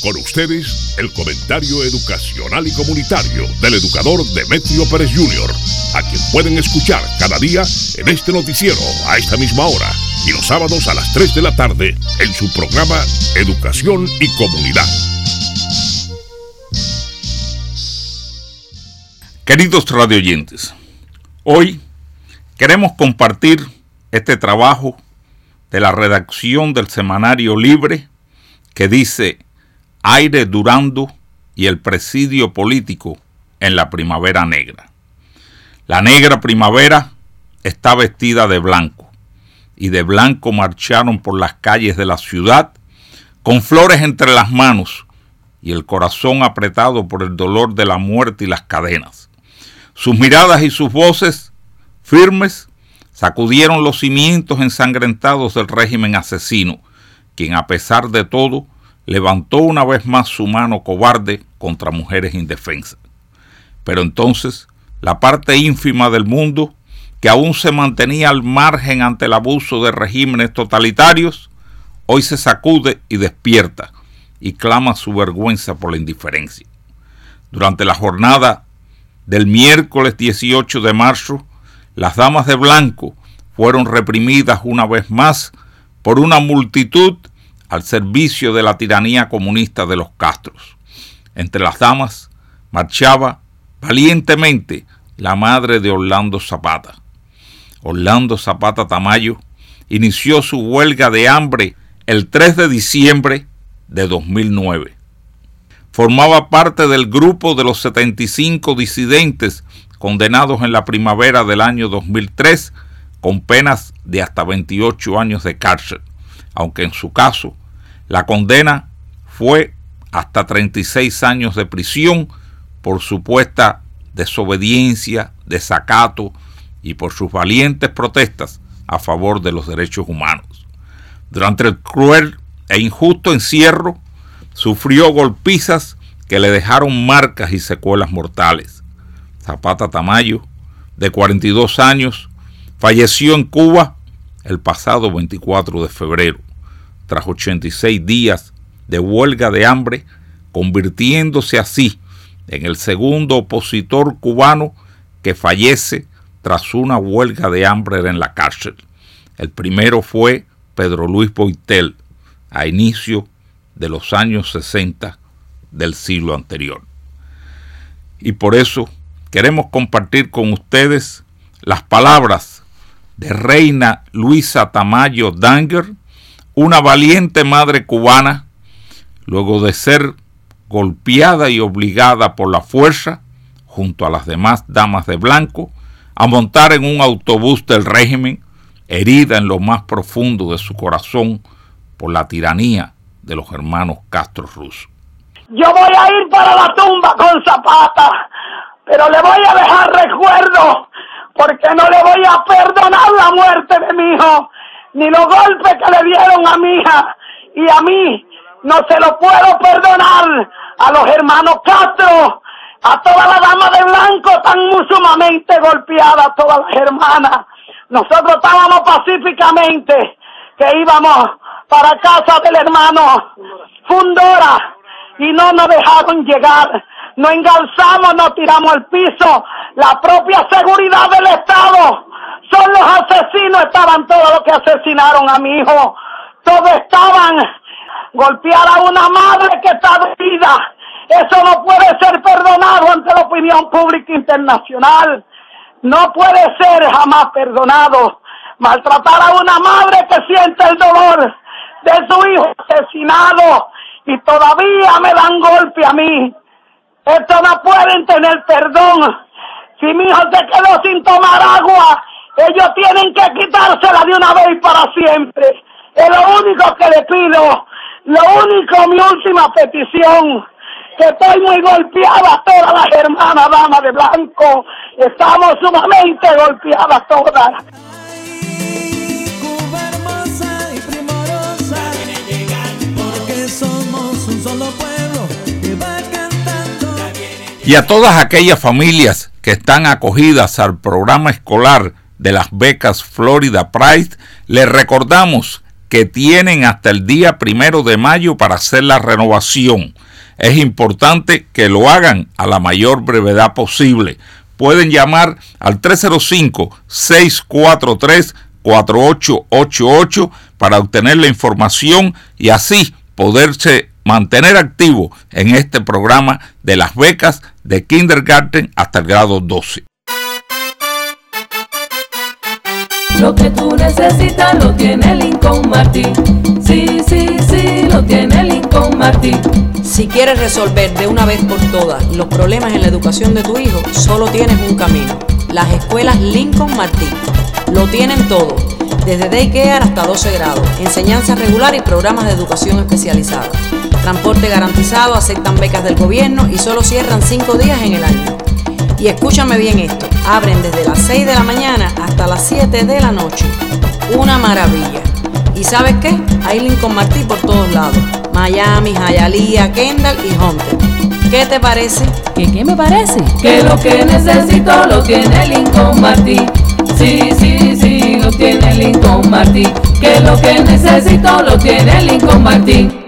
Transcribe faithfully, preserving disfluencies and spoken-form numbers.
Con ustedes, el comentario educacional y comunitario del educador Demetrio Pérez junior, a quien pueden escuchar cada día en este noticiero a esta misma hora y los sábados a las tres de la tarde en su programa Educación y Comunidad. Queridos radioyentes, hoy queremos compartir este trabajo de la redacción del Semanario Libre que dice Aire Durando y el presidio político en la primavera negra. La negra primavera está vestida de blanco, y de blanco marcharon por las calles de la ciudad con flores entre las manos y el corazón apretado por el dolor de la muerte y las cadenas. Sus miradas y sus voces firmes sacudieron los cimientos ensangrentados del régimen asesino, quien a pesar de todo levantó una vez más su mano cobarde contra mujeres indefensas. Pero entonces, la parte ínfima del mundo, que aún se mantenía al margen ante el abuso de regímenes totalitarios, hoy se sacude y despierta, y clama su vergüenza por la indiferencia. Durante la jornada del miércoles dieciocho de marzo, las damas de blanco fueron reprimidas una vez más por una multitud al servicio de la tiranía comunista de los Castros. Entre las damas marchaba valientemente la madre de Orlando Zapata. Orlando Zapata Tamayo inició su huelga de hambre el tres de diciembre de dos mil nueve. Formaba parte del grupo de los setenta y cinco disidentes condenados en la primavera del año dos mil tres con penas de hasta veintiocho años de cárcel, aunque en su caso la condena fue hasta treinta y seis años de prisión por supuesta desobediencia, desacato y por sus valientes protestas a favor de los derechos humanos. Durante el cruel e injusto encierro, sufrió golpizas que le dejaron marcas y secuelas mortales. Zapata Tamayo, de cuarenta y dos años, falleció en Cuba el pasado veinticuatro de febrero, tras ochenta y seis días de huelga de hambre, convirtiéndose así en el segundo opositor cubano que fallece tras una huelga de hambre en la cárcel. El primero fue Pedro Luis Boitel, a inicio de los años sesenta del siglo anterior. Y por eso queremos compartir con ustedes las palabras de Reina Luisa Tamayo Danger, una valiente madre cubana, luego de ser golpeada y obligada por la fuerza, junto a las demás damas de blanco, a montar en un autobús del régimen, herida en lo más profundo de su corazón por la tiranía de los hermanos Castro rusos. Yo voy a ir para la tumba con Zapata, pero le voy a dejar recuerdo, porque no le voy a perdonar la muerte de mi hijo, ni los golpes que le dieron a mi hija, y a mí no se lo puedo perdonar a los hermanos Castro, a todas las damas de blanco tan sumamente golpeadas, todas las hermanas. Nosotros estábamos pacíficamente, que íbamos para casa del hermano Fundora, y no nos dejaron llegar. Nos engalzamos, nos tiramos al piso. La propia seguridad del Estado, son los asesinos, estaban todos los que asesinaron a mi hijo. Todos estaban. Golpear a una madre que está herida, eso no puede ser perdonado ante la opinión pública internacional. No puede ser jamás perdonado. Maltratar a una madre que siente el dolor de su hijo asesinado y todavía me dan golpe a mí. Esto no pueden tener perdón. Si mi hijo se quedó sin tomar agua, ellos tienen que quitársela de una vez para siempre. Es lo único que le pido, lo único, mi última petición, que estoy muy golpeada, todas las hermanas damas de blanco, estamos sumamente golpeadas todas. Cuba hermosa y primorosa, porque somos un solo pueblo que va cantando. Y a todas aquellas familias que están acogidas al programa escolar de las becas Florida Prize, les recordamos que tienen hasta el día primero de mayo para hacer la renovación. Es importante que lo hagan a la mayor brevedad posible. Pueden llamar al tres cero cinco, seis cuatro tres, cuatro ocho ocho ocho para obtener la información y así poderse mantener activo en este programa de las becas de kindergarten hasta el grado doce. Lo que tú necesitas lo tiene Lincoln Martí. Sí, sí, sí, lo tiene Lincoln Martí. Si quieres resolver de una vez por todas los problemas en la educación de tu hijo, solo tienes un camino: las escuelas Lincoln Martí. Lo tienen todo, desde daycare hasta doce grados, enseñanza regular y programas de educación especializada. Transporte garantizado, aceptan becas del gobierno y solo cierran cinco días en el año. Y escúchame bien esto, abren desde las seis de la mañana hasta las siete de la noche. Una maravilla. ¿Y sabes qué? Hay Lincoln Martí por todos lados: Miami, Hialeah, Kendall y Hunter. ¿Qué te parece? ¿Qué, qué me parece? Que lo que necesito lo tiene Lincoln Martí. Sí, sí, sí, lo tiene Lincoln Martí. Que lo que necesito lo tiene Lincoln Martí.